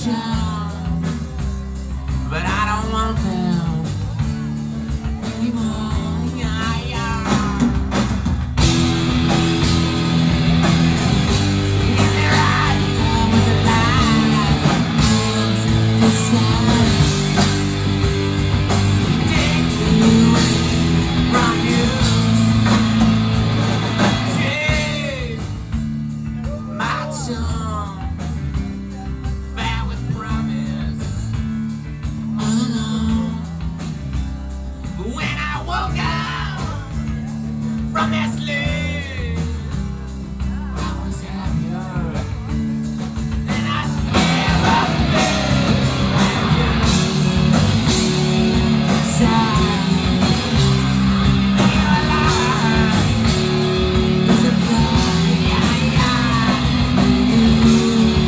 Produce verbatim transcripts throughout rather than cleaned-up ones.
but I don't want them anymore. Yeah, yeah. In their eyes, love was a lie. The sky takes you from you. Take my tongue, bad with promise. When I woke up from that sleep, I was happier than I'd ever been. Cause I feel alive. There's a fire, yeah, yeah, in you.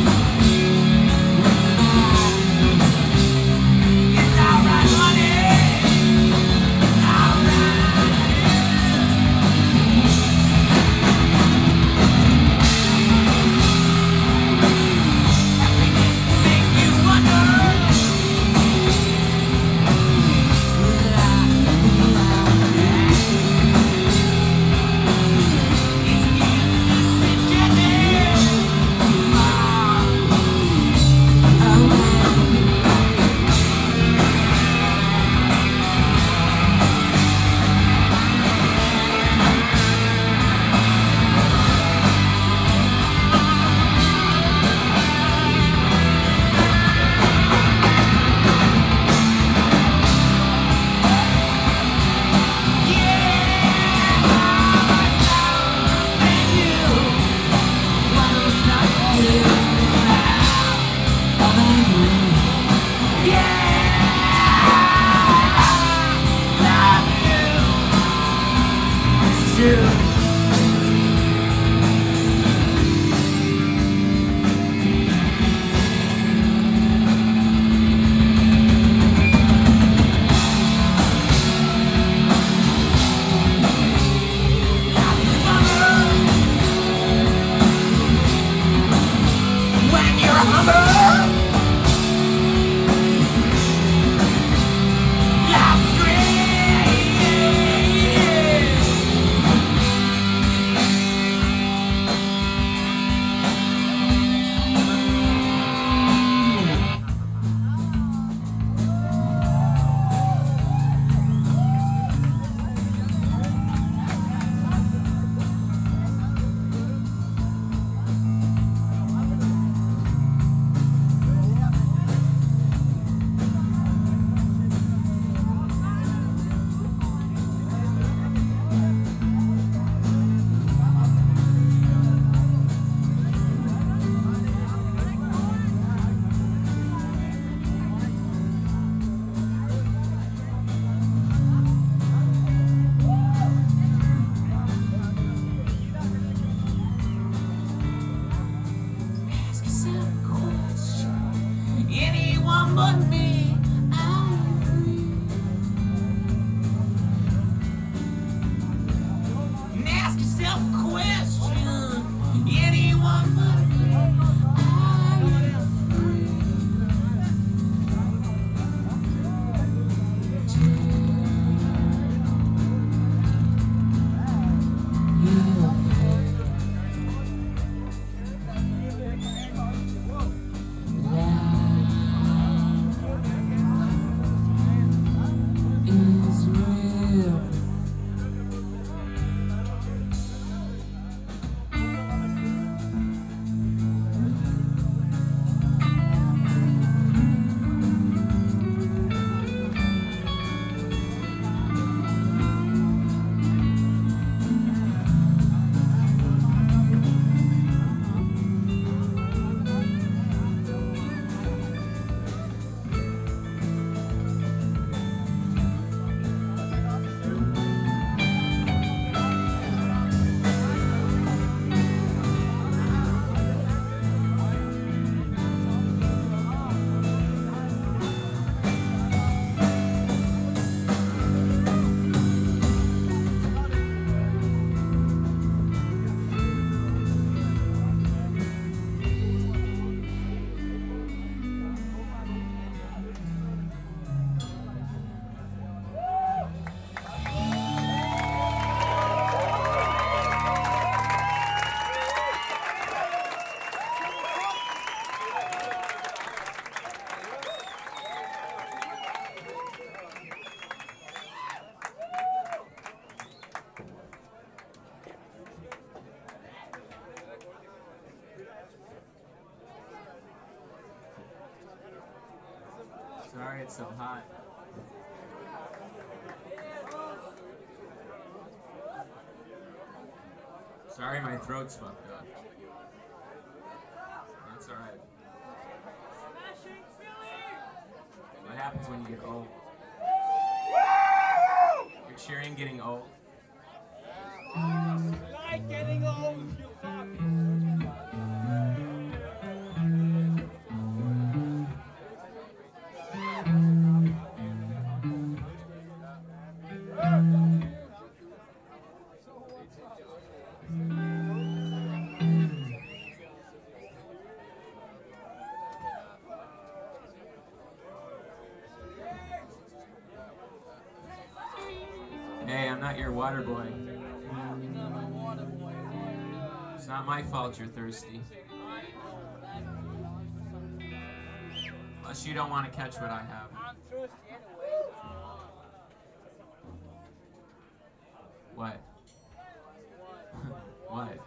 It's alright, honey. When you're humble, life's great. Ask yourself a question. Anyone but me, are you free? And ask yourself a question. Anyone but me, are you free? Yeah. Sorry it's so hot. Sorry my throat's fucked up. That's alright. What happens when you get old? You're cheering getting old? Like getting old, you fuck. Hey, I'm not your water boy. It's not my fault you're thirsty. Unless you don't want to catch what I have. I'm thirsty anyway. What? What?